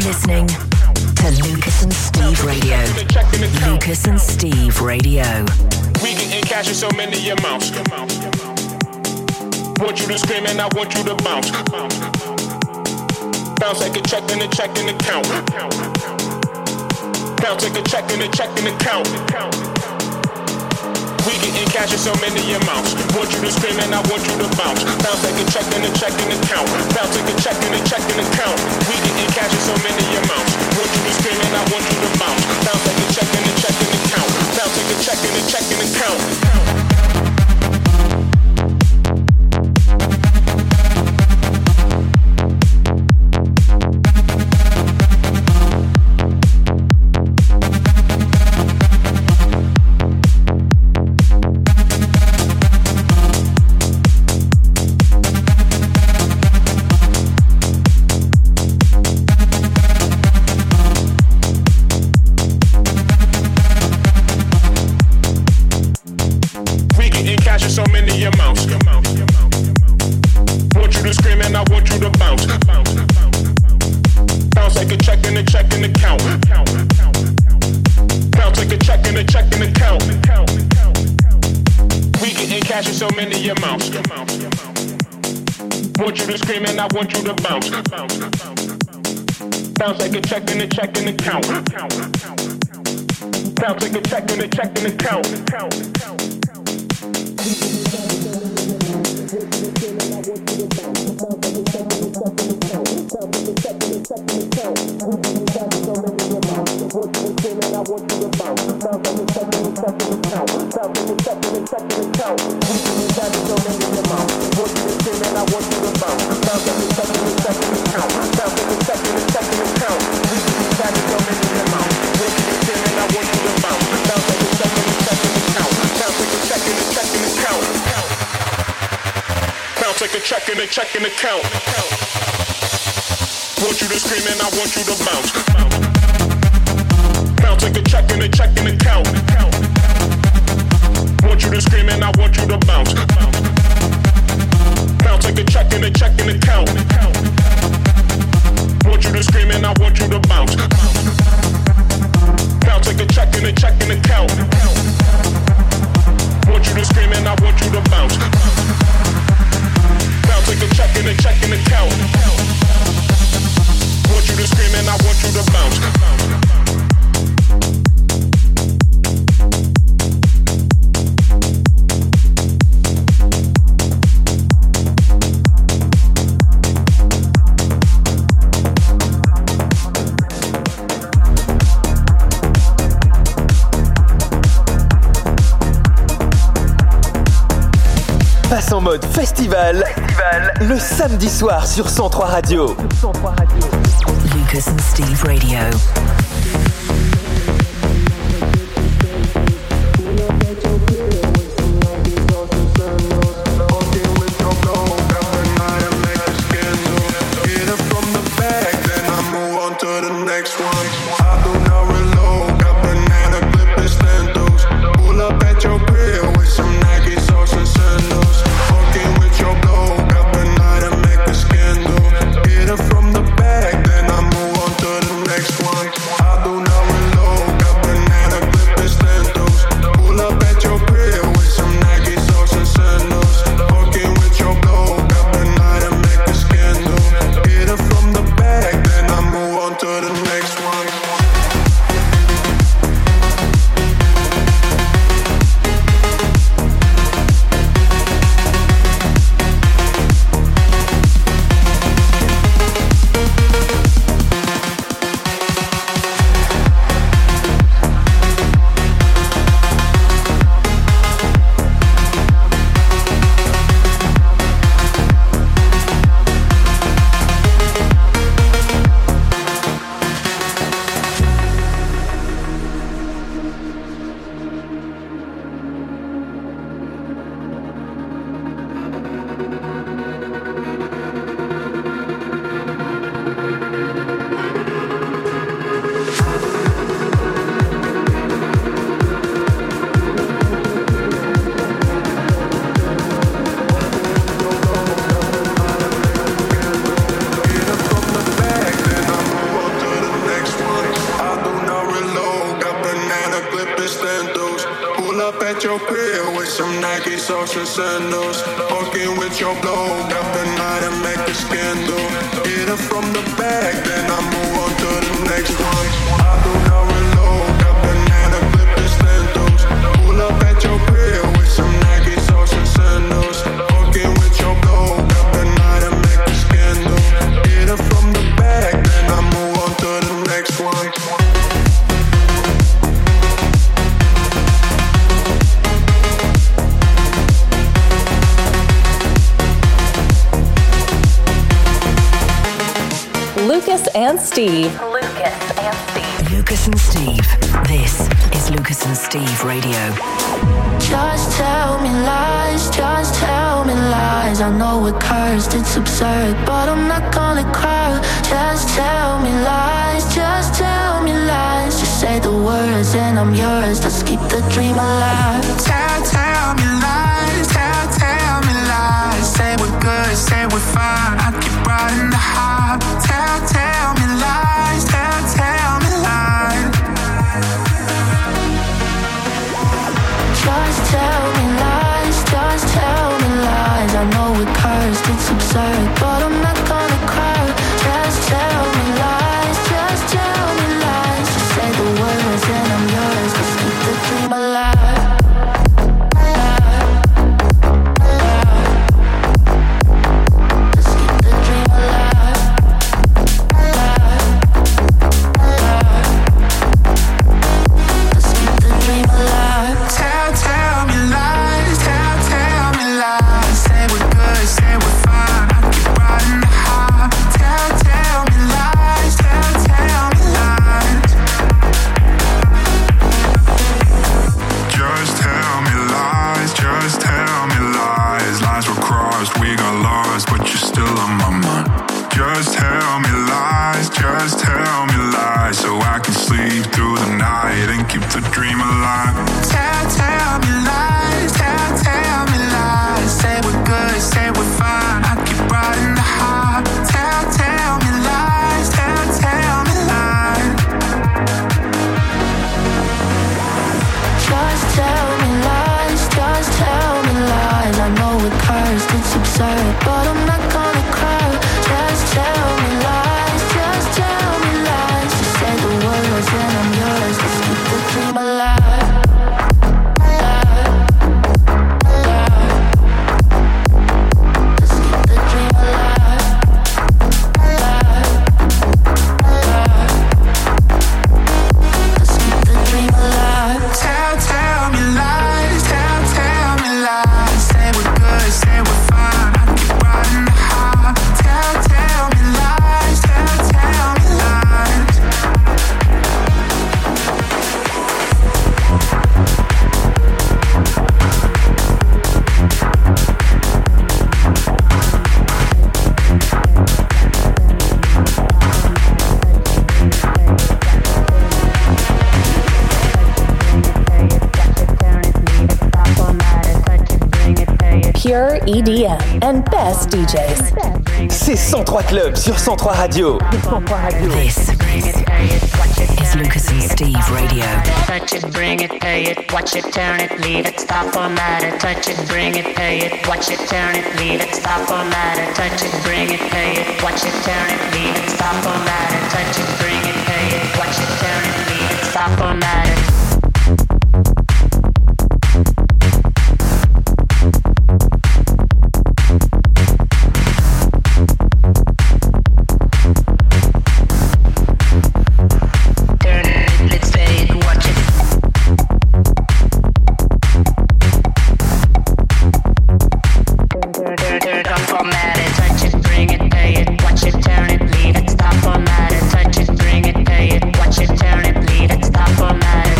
listening to Lucas and Steve Radio. Lucas and Steve Radio. We getting cash in so many amounts. Want you to scream and I want you to bounce. Bounce like a check and a check and a count. Bounce like a check and a check and a count. We getting cash in so many amounts. Want you to scream and I want you to bounce. Bounce like a check and a check and a count. Bounce like a check and a check and a count. We getting cash in so many amounts. Want you to scream and I want you to bounce. Bounce like a check and a check and a count. Bounce like a check and a check and a count. So many amounts. Want you to scream and I want you to bounce. Bounce like a check and a check and a count. Bounce like a check and a check and a count. We getting cash in so many amounts. Want you to scream and I want you to bounce. Bounce like a check and a check and a count. Bounce like a check and a check and a count. Like a check and a check and a count. Want you to scream and I want you to bounce. Bounce like a check and a check and a count. Want you to scream and I want you to bounce. Bounce like a check and a check and a count. Want you to scream and I want you to bounce. Bounce like a check and a check and a count. Want you to scream and I want you to bounce. Bounce like a check and a check and a count. Want you to scream and I want you to bounce. Passe en mode festival, le samedi soir sur 103 Radio. Lucas and Steve Radio. From the back, then I move on to the next one. with some Nike social sandals. Walking with your blow, got the night and make a scandal. Hit it from the back, then I move on to the next one. I do not reload, got the night and flip the standals. Pull up at your crib with some Nike social sandals. Walking with your blow, got the night and make a scandal. Hit it from the back, then I move on to the next one. Lucas and Steve. Lucas and Steve. This is Lucas and Steve Radio. Just tell me lies, just tell me lies. I know we're cursed, it's absurd, but I'm not gonna cry. Just tell me lies, just tell me lies. Just say the words and I'm yours. Let's keep the dream alive. Tell me lies, tell me lies. Say we're good, say we're fine. I keep riding the high. Tell me lies, tell me lies. Just tell me lies, just tell me lies. I know we're cursed, it's absurd, but I'm not gonna cry. Just tell me lies, just tell me lies. Just say the words and I'm yours. Let's keep the dream alive. Pure EDM and best DJs. C'est 103 Club sur 103 Radio. This is Lucas and Steve Radio. Touch it, bring it, pay it, watch it, turn it, leave it, stop, format it. Touch it, bring it, pay it, watch it, turn it, leave it, stop, format it. Touch it, bring it, pay it, watch it, turn it, leave it, stop, format it. Touch it, bring it, pay it, watch it, turn it, leave it, stop, format it. Touch it, bring it, pay it, watch it, turn it, leave it, stop, format it.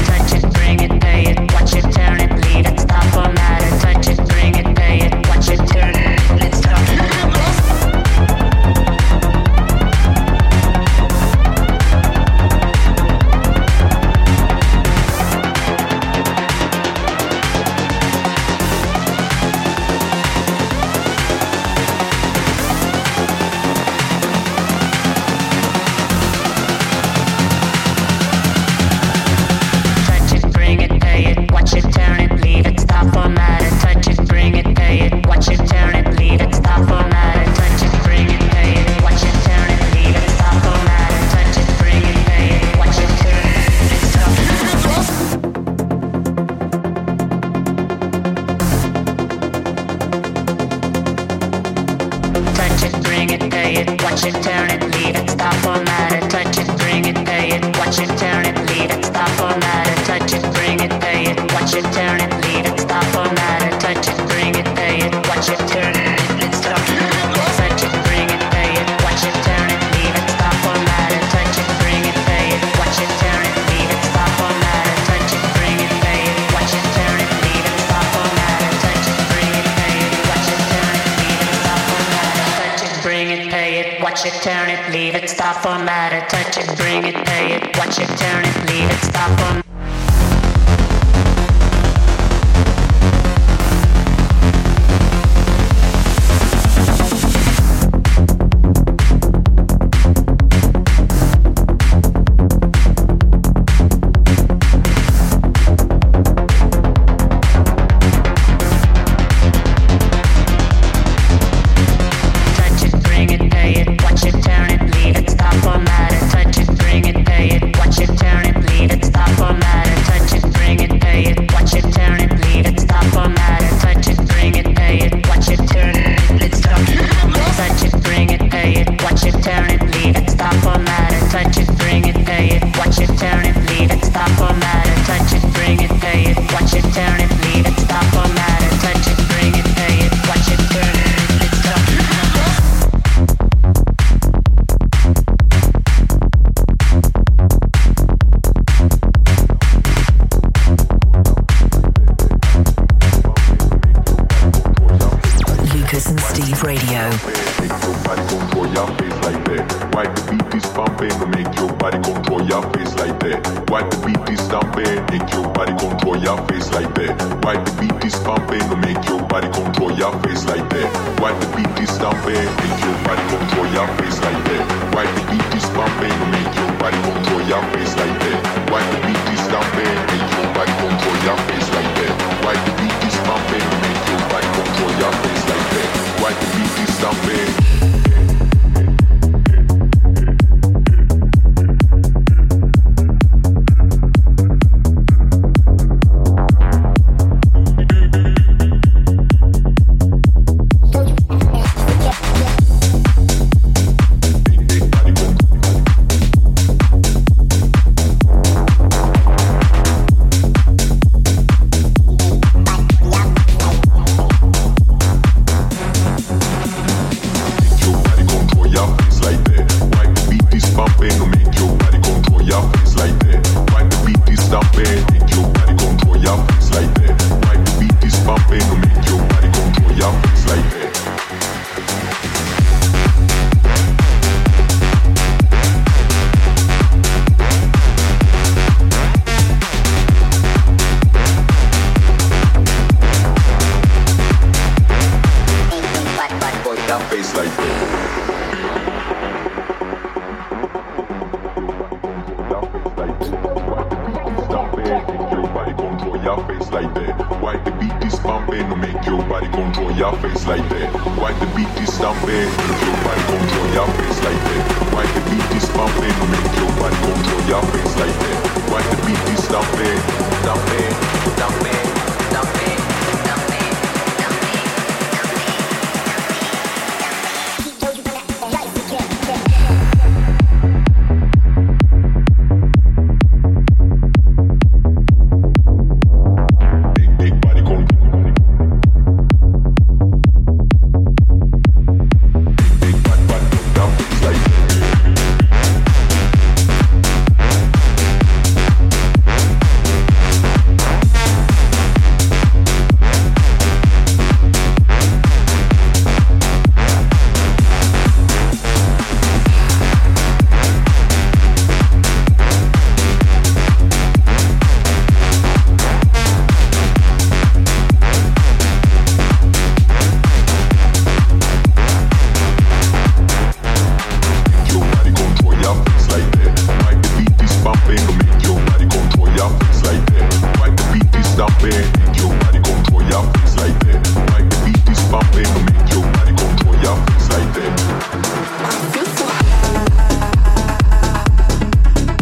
pay it, watch it, turn it, leave it, stop, format it, touch it, bring it, pay it, watch it, turn it, leave it, stop, format it, touch it, bring it, pay it, watch it, turn it, leave it, stop, format it, touch it, bring it, pay it, watch it, turn it, leave it, stop, touch it, bring it, pay it, watch it, turn it, leave it, stop, format it, touch it, bring it, pay it, watch it, turn it, leave it, stop, format it, touch it, bring it, pay it, watch it, turn it, leave it, stop, format it, touch it, bring it, pay it, watch it, turn it, leave it, stop, format it, touch it, bring it, pay it, watch it, turn it, leave it, stop, format it, touch it, bring it, pay it, watch it, turn it, leave it, stop, format it.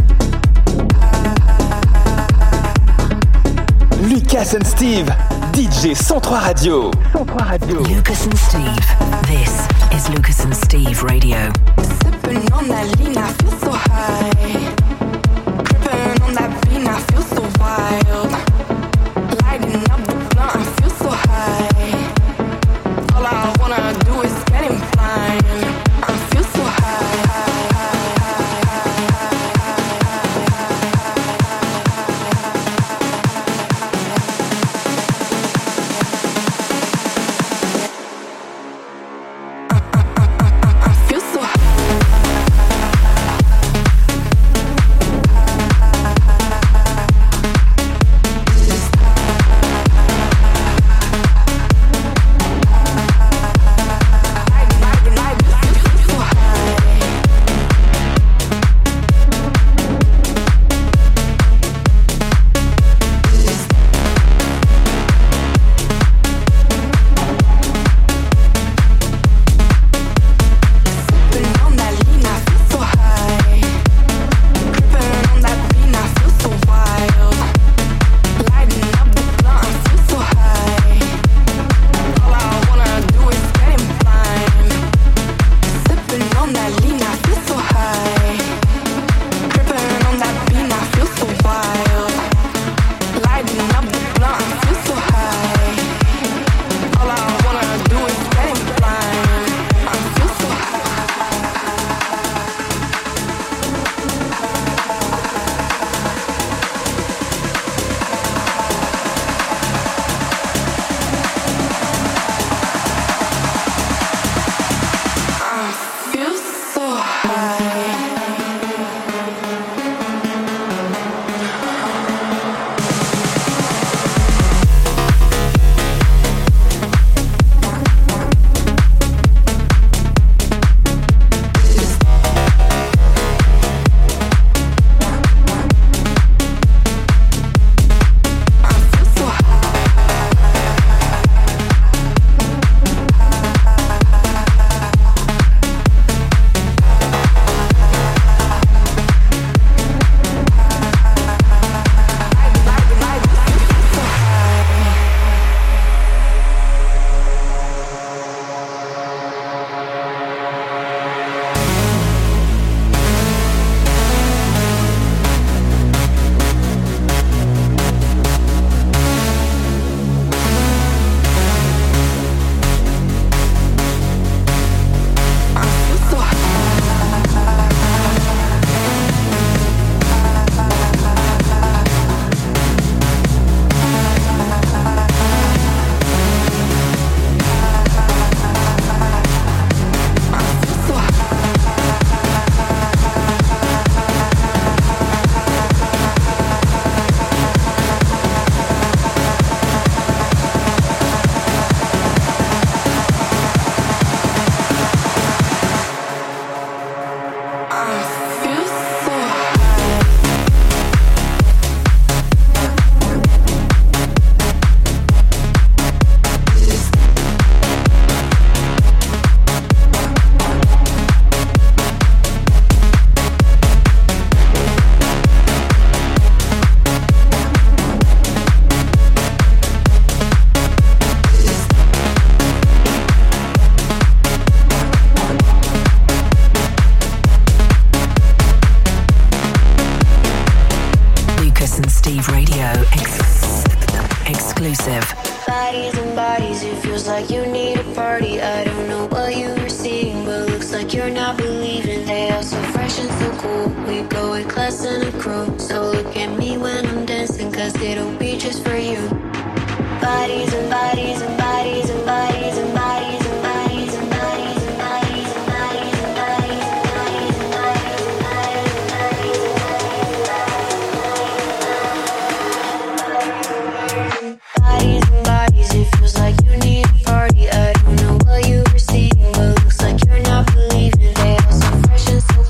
Lucas and Steve, FG 103 Radio. 103 Radio. Lucas and Steve. This is Lucas and Steve Radio. Sipping on that lean, I feel so high. Crippin' on that bean, I feel so wild. Lighting up the blunt, I feel so high. All I wanna do is get him flying. I feel so high.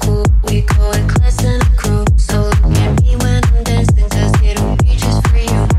For you.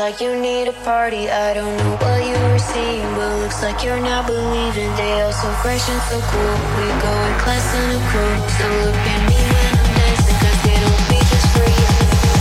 like you need a party. I don't know what you were seeing, but looks like you're not believing. They all so fresh and so cool. We go in class in a crew. So look at me when I'm dancing, 'cause it'll be just for you.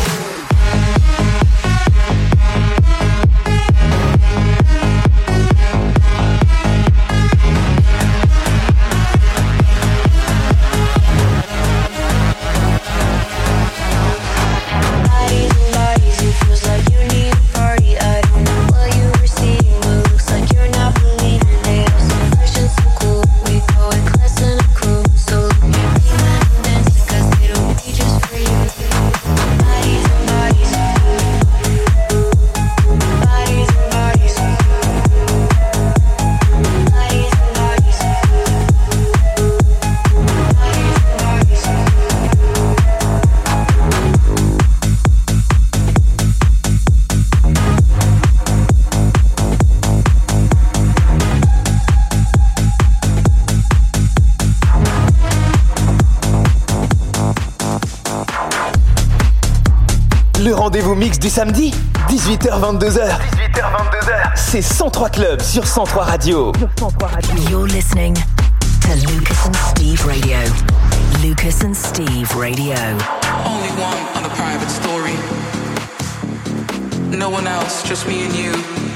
Le rendez-vous mix du samedi, 18h-22h. C'est 103 Club sur 103 Radio. You're listening to Lucas and Steve Radio. Lucas and Steve Radio. Only one on the private story. No one else, just me and you.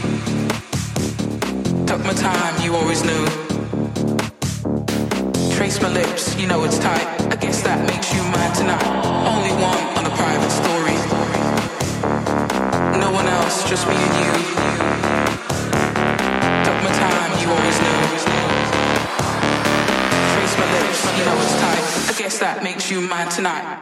Took my time, you always knew. Trace my lips, you know it's tight. I guess that makes you mine tonight. Only one on the private story. No one else, just me and you. Took my time, you always knew. Trace my lips, you know it's tight. I guess that makes you mine tonight.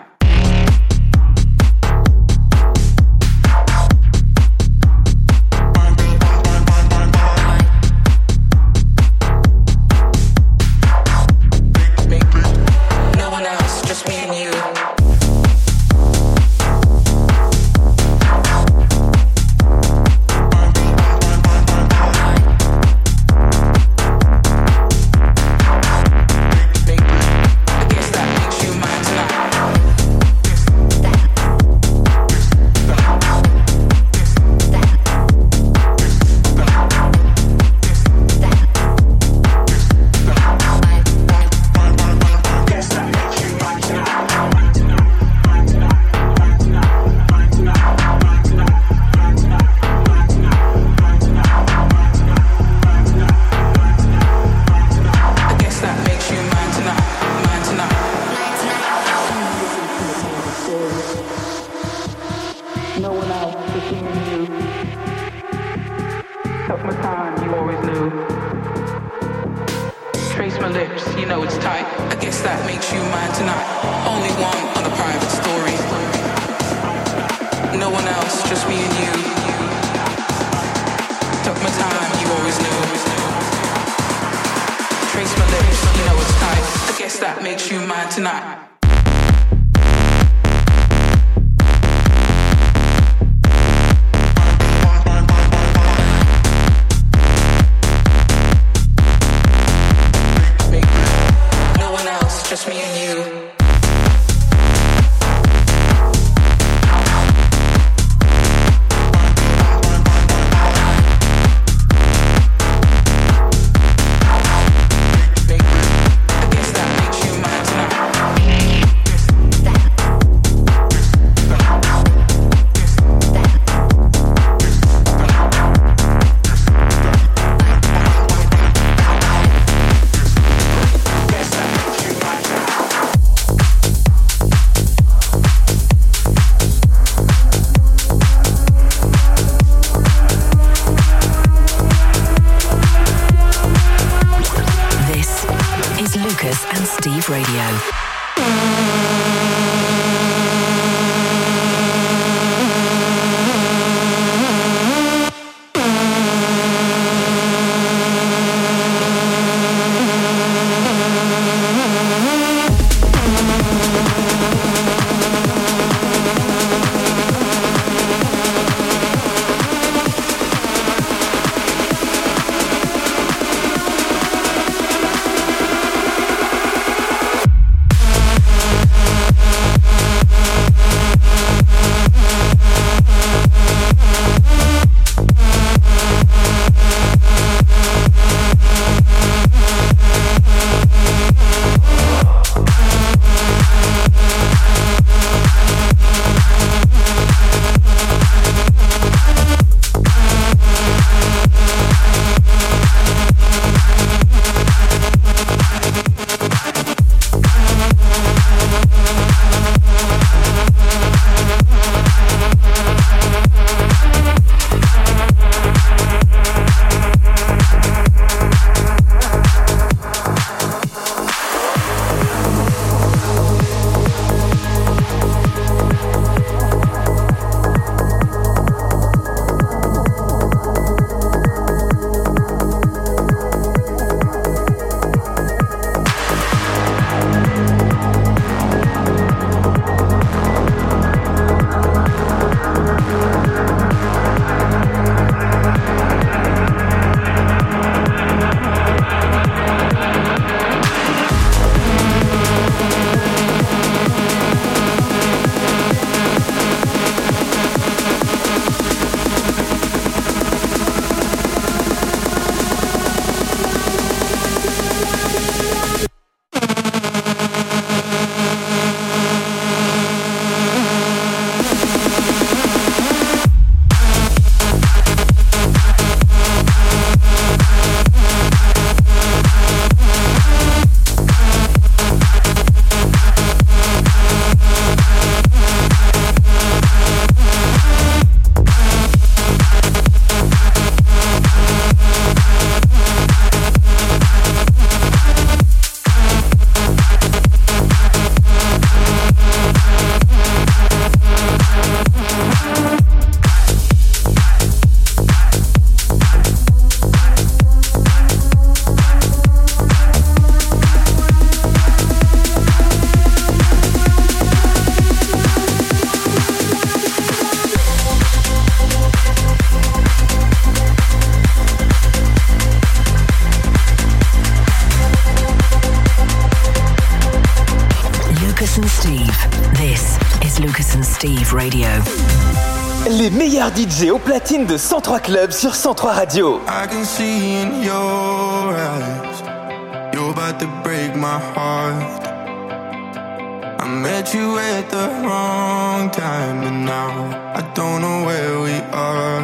Lucas and Steve Radio. Les meilleurs DJ au platine de 103 Club sur 103 Radio. I can see in your eyes, you're about to break my heart. I met you at the wrong time, and now I don't know where we are.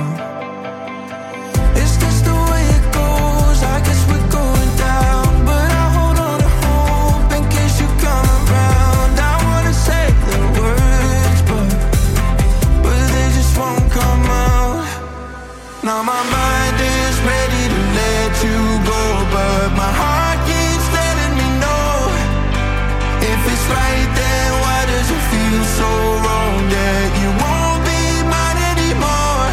Is this the way it goes? I guess we're going down, but I hold on to hope in case you come around. I wanna say the words, but they just won't come out. Now my mind is ready to let you go, but my heart keeps letting me know if it's right then why does it feel so wrong that you won't be mine anymore.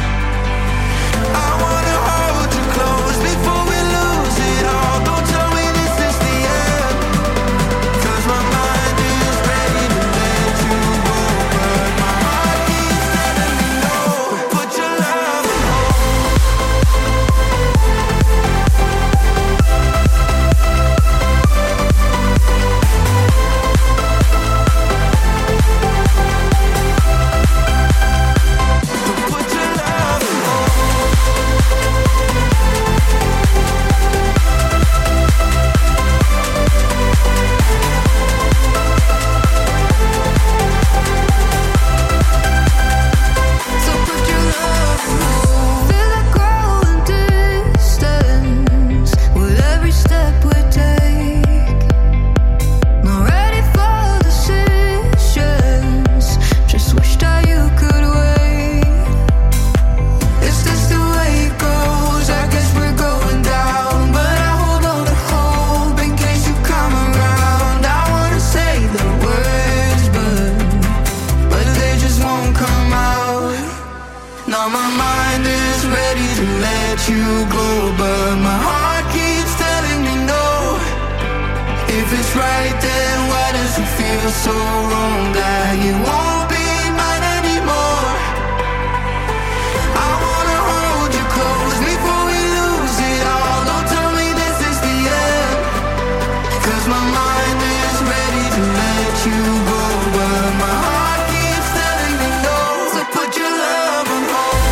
I wanna hold you close before we lose it all. Don't tell me this is the end, 'cause my mind is ready to let you go, but my heart keeps letting me know. Put your love on hold. So wrong that you won't be mine anymore. I wanna hold you close before we lose it all. Don't tell me this is the end, 'cause my mind is ready to let you go, but my heart keeps telling me no. So put your love on hold.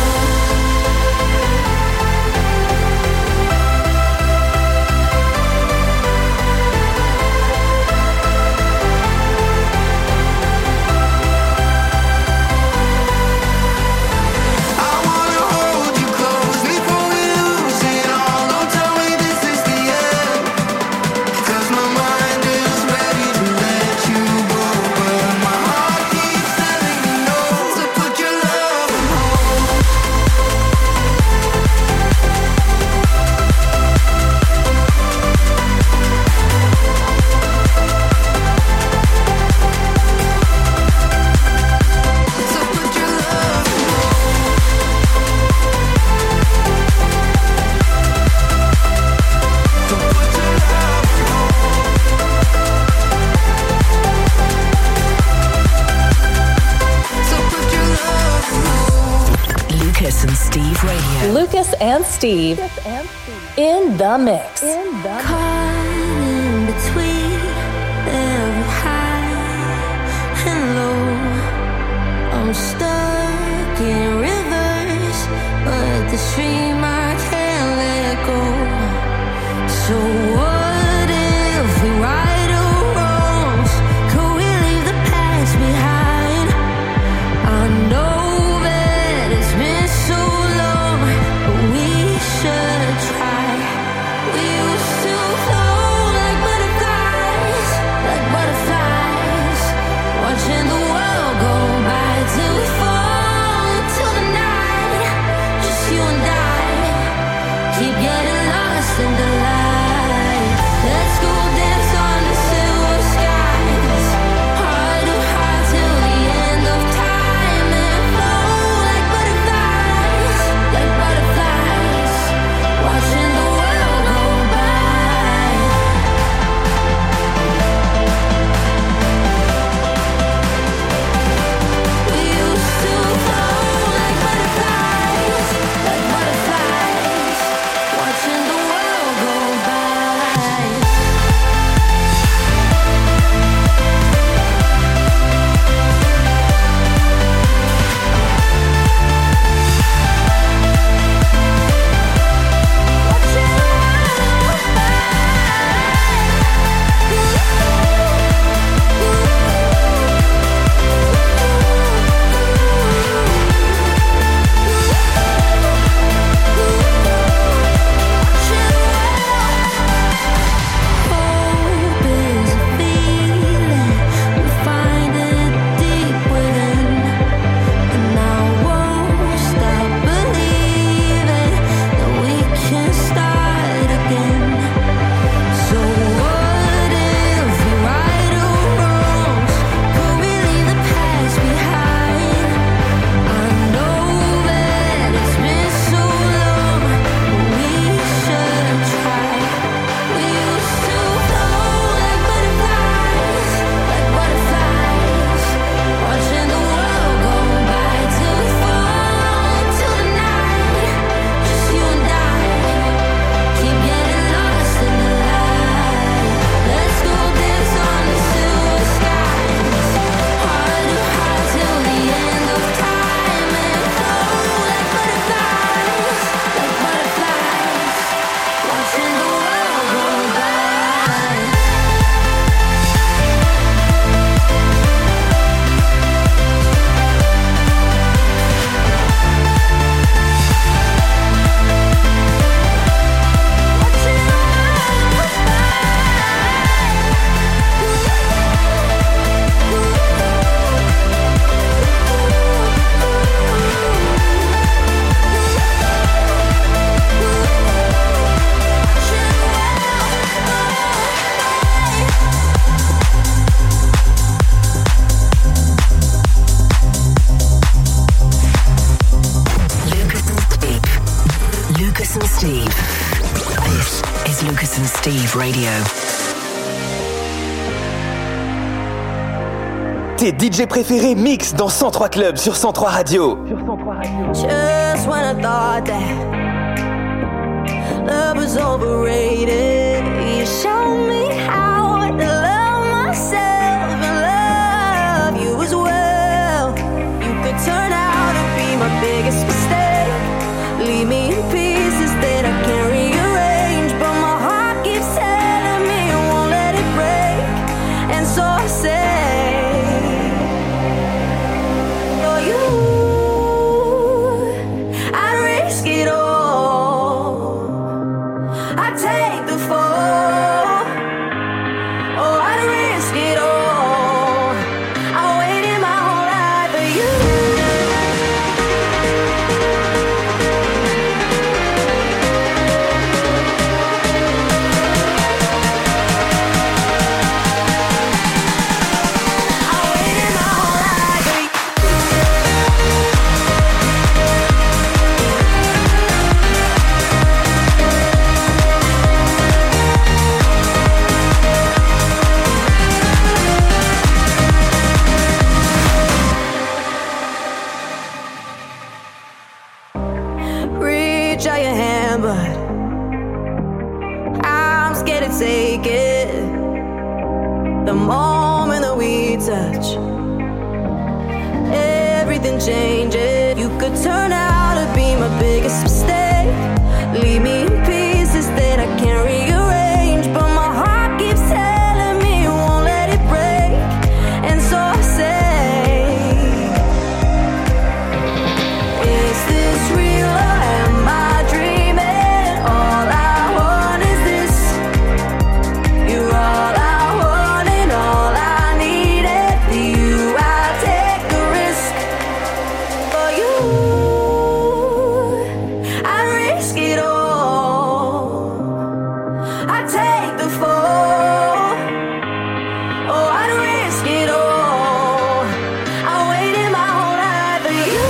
Lucas and Steve in the mix. Caught in between every high and low. I'm stuck in rivers, but the stream I can't let go. So what if we right our wrongs? Could we leave the past behind? I know that it's been so long, but we should try. We used to flow like butterflies, watching the world go by till we fall into the night. Just you and I. This is Lucas and Steve Radio. Tes DJ préférés mix dans 103 Club sur 103 Radio. Just when I thought that love was overrated, you showed me how to love myself and love you as well. You could turn out to be my biggest mistake, leave me in pieces that I can't rearrange, but my heart keeps telling me it won't let it break, and so I say for you I'd risk it all, I'd take the fall, oh I'd risk it all, I waited my whole life for you. Reach out your hand, but I'm scared to take it. The moment that we touch, everything changes. You could turn out to be my biggest mistake, leave me in pieces that I can't rearrange, but my heart keeps telling me it won't let it break, and so I say, is this real or am I dreaming? All I want is this. You're all I want and all I needed. For you I'll take a risk. For you I'd risk it all, I'd take the fall, oh I'd risk it all, I waited my whole life for you.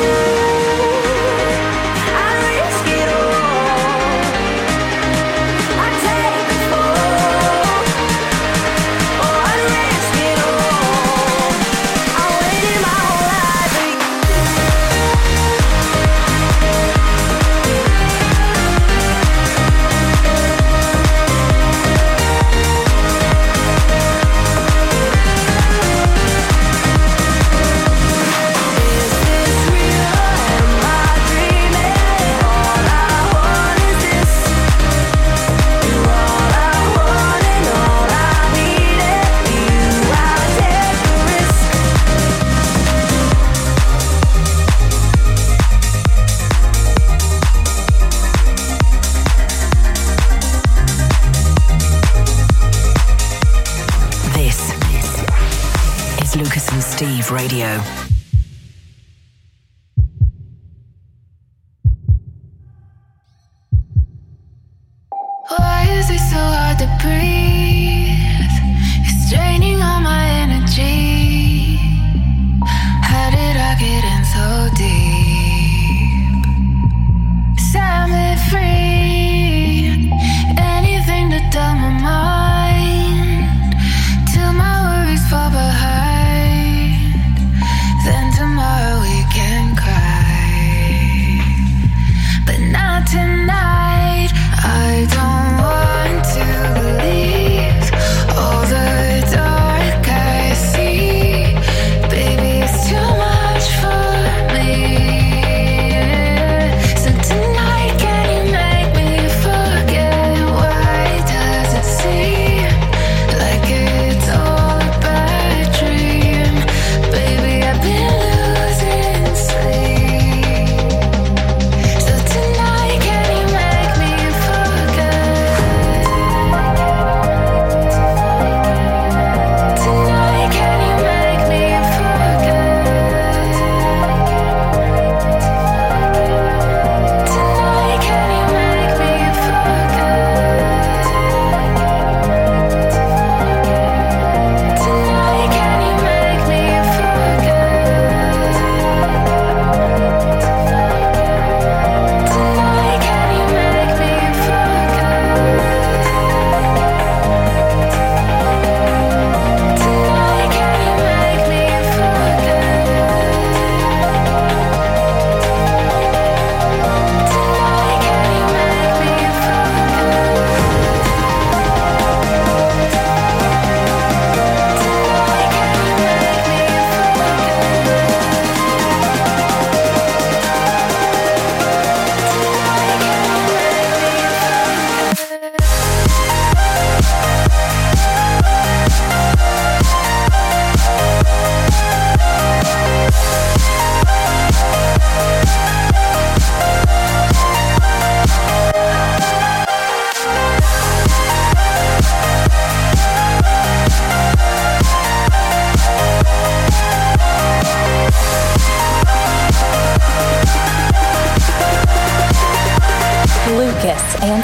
I'd risk it all, I'd take the fall, oh I'd risk it all, I waited my whole life for you. Is this real or am I dreaming? All I want is this. You're all I want and all I needed. For you I'll take the risk. This is Lucas and Steve Radio. Why is it so hard to breathe? It's draining all my energy. How did I get in so deep? Set me free. Anything to dull my mind till my worries fall behind. Then tomorrow we can cry, but not tonight. I don't want to believe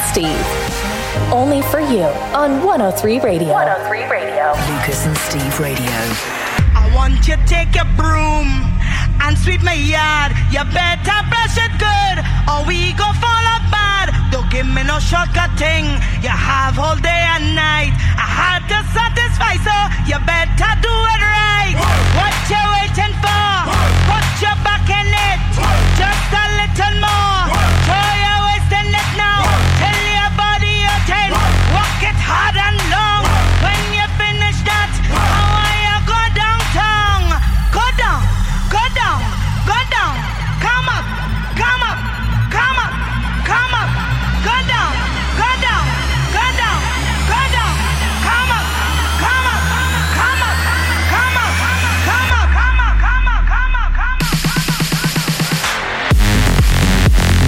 Steve. Only for you on 103 Radio. 103 Radio. Lucas and Steve Radio. I want you to take your broom and sweep my yard. You better brush it good or we go fall apart. Don't give me no shortcut thing. You have all day and night. I had to satisfy, so you better do it right. What you waiting for? Put your back in it. Just a little more. Throw your waist in it now. Tell your body you're 10. Walk it hard and long. When you finish that, I want you go downtown. Go down, go down, go down. Come up, come up, come up, come up. Go down, go down, go down, go down. Come up, come up, come up, come up, come up, come up, come up, come up, come up.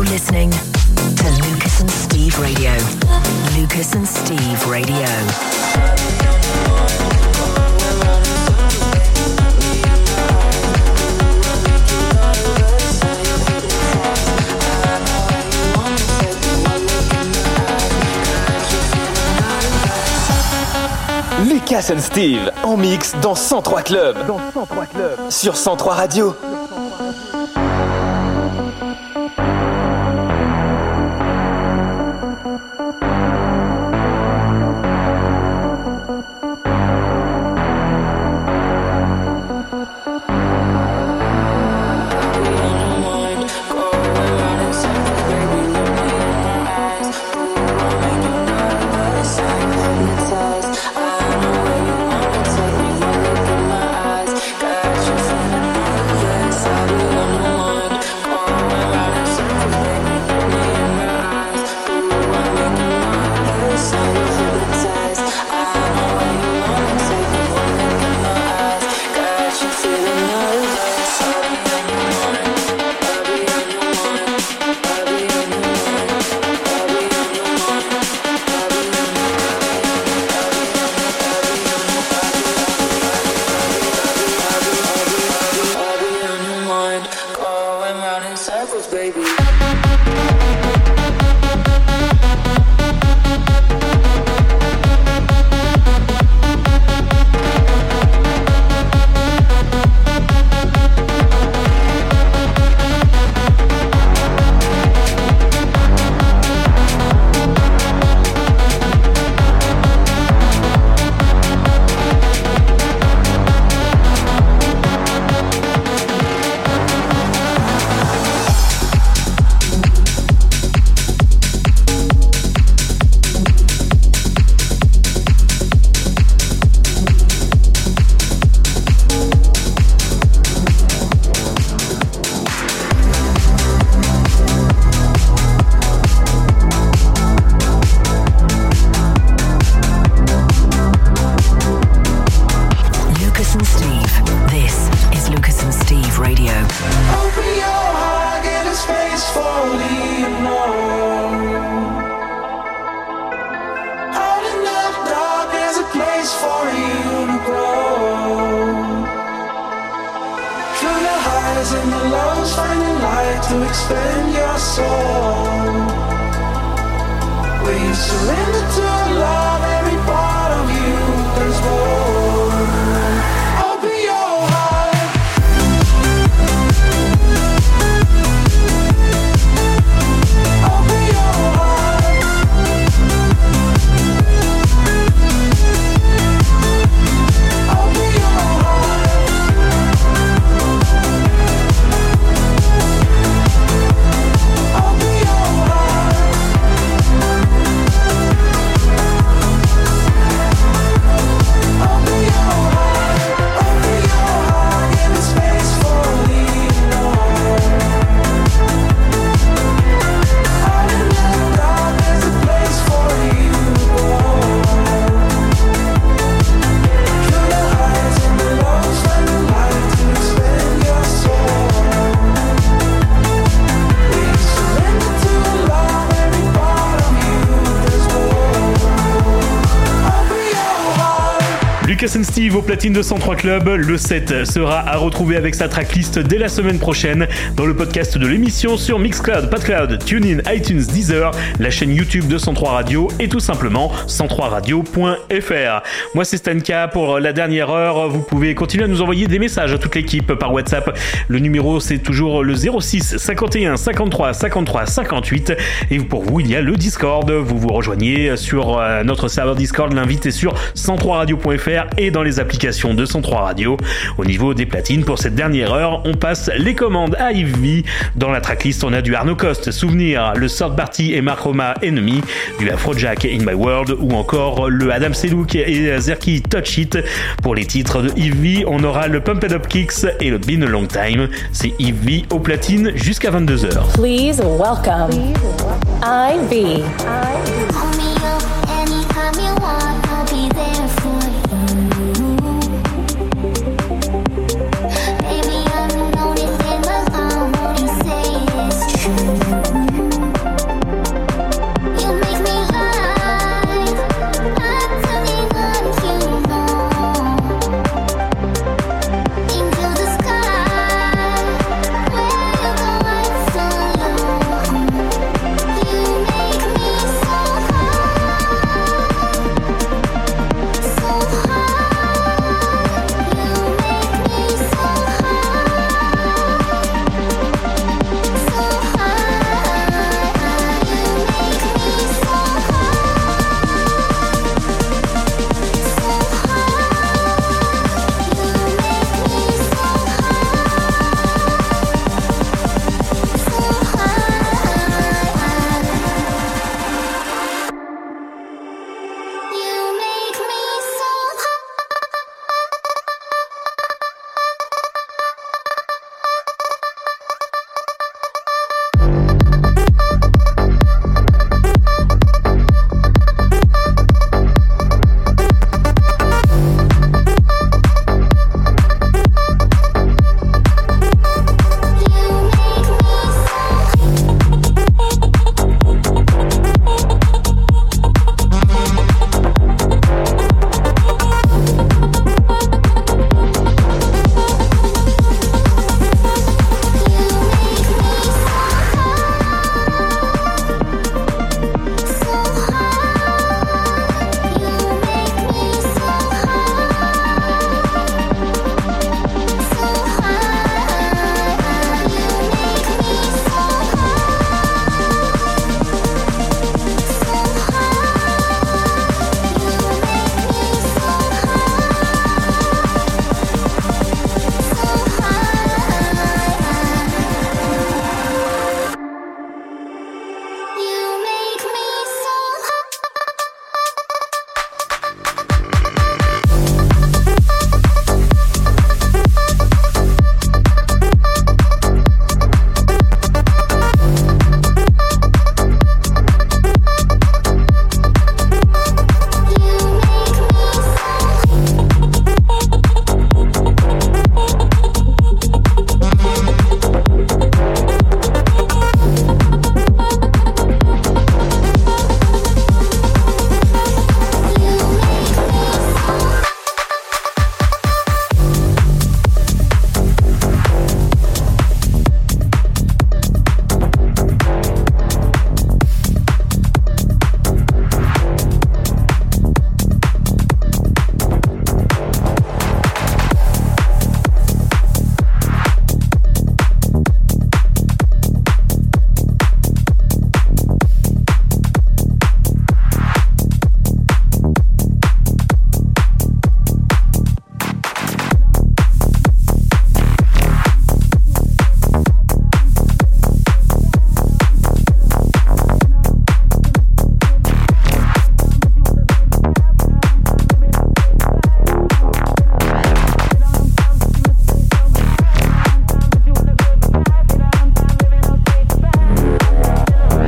listening to Lucas and Steve Radio. Lucas and Steve Radio. Lucas and Steve en mix dans 103 Club. Sur 103 Radio. Lucas and Steve au platine de 103 Club. Le set sera à retrouver avec sa tracklist dès la semaine prochaine dans le podcast de l'émission sur Mixcloud, Podcloud, TuneIn, iTunes, Deezer, la chaîne YouTube de 103 Radio et tout simplement 103radio.fr. Moi c'est Stanka pour la dernière heure. Vous pouvez continuer à nous envoyer des messages à toute l'équipe par WhatsApp. Le numéro c'est toujours le 06 51 53 53 58 et pour vous il y a le Discord. Vous vous rejoignez sur notre serveur Discord. L'invite est sur 103radio.fr et dans les applications de 103 Radio. Au niveau des platines, pour cette dernière heure, on passe les commandes à Yves V. Dans la tracklist, on a du Arno Cost, Souvenir, le Third Party et Mark Roma, Enemy, du Afrojack, In My World, ou encore le Adam Seluk et Zerki, Touch It. Pour les titres de Yves V, on aura le Pumped Up Kicks et le Been a Long Time. C'est Yves V au platine jusqu'à 22h. Please welcome Yves V. Call me up anytime you want, I'll be there.